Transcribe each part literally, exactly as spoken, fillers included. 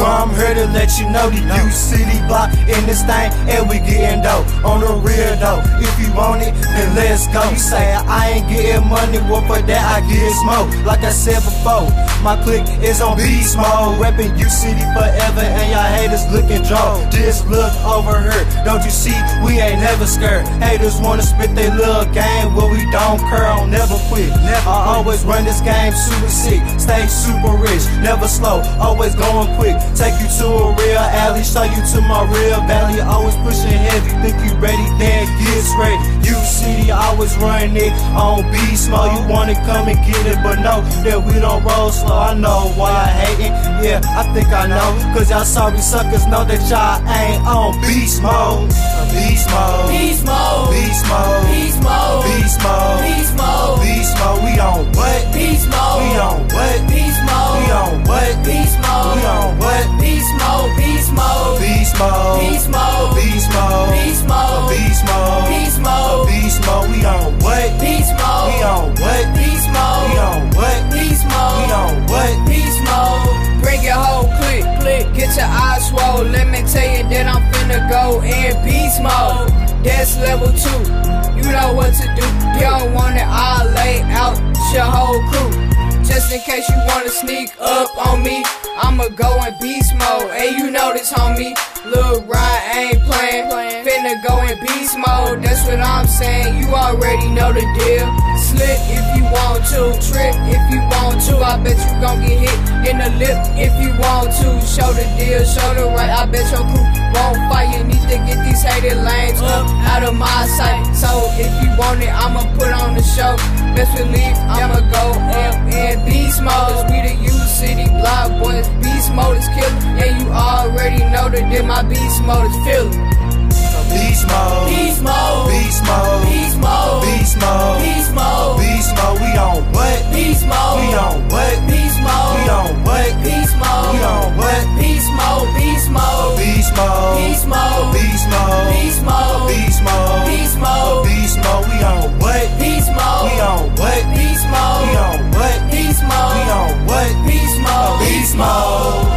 I'm here to let you know the U City block in this thing, and we getting dope on the real though. If you want it, then let's go. You say I ain't getting money, well for that I get smoke. Like I said before, my clique is on beast mode, reppin' U City forever, and y'all haters looking draw. Just look over here, don't you see? We ain't never scared. Haters wanna spit they little game, well we don't curl, never quit. Never I always run this game super sick, stay super rich, never slow, always going quick. Take you to a real alley, show you to my real valley. Always pushing heavy, think you ready, then get straight. U City always running it on beast mode. You wanna come and get it, but know that we don't roll slow. I know why y'all hating, yeah, I think I know. Cause y'all sorry suckers know that y'all ain't on beast mode. Beast mode, Beast mode, beast mode, Beast mode, beast mode, Beast mode, beast mode. We on what? Beast mode, We on what? Beast mode, We on what? Beast mode, We on what? Beast mode, Beast mode, Beast mode, Beast mode, beast mode, Beast mode, beast mode, Beast mode, beast mode. We on what? Beast mode, We on what? Beast mode, We on what? Beast mode, We on what? Beast mode. Bring your whole click, click, get your eyes swole. Let me tell you that I'm finna go in beast mode. That's level two. You know what to do. You don't want it, I'll lay out your whole crew. Just in case you wanna sneak up on me, I'ma go in beast mode. And you know this, homie, Lil Ryan ain't playing. Finna go in beast mode, that's what I'm saying. You already know the deal. Slip if you want to, trip if you want to. I bet you gon' get hit in the lip if you want to. Show the deal, show the right. I bet your crew won't fight. You need to get these hated lanes up out of my sight. So if you want it, I'ma put on the show. Best believe I'ma go up in beast mode. Cause we the U City block boys. Beast mode is killer. Yeah, you already know that this my beast mode is feeling. Beast mode, Beast mode, beast mode, Beast mode, beast mode, Beast mode, beast mode. We on what? Beast mode, We on what? Beast mode, We on what? Beast mode, We on what? Beast mode, Beast mode, Beast mode, Beast mode, beast mode, Beast mode, beast mode, Beast mode, beast mode. We on what? Beast mode, We on what? Beast mode, We on what? Beast mode, We on what? Beast mode, Beast mode.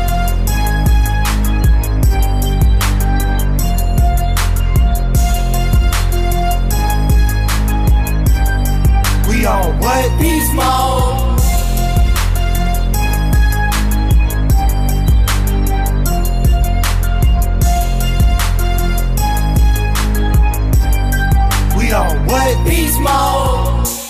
We on what? Beast mode. We on what? Beast mode.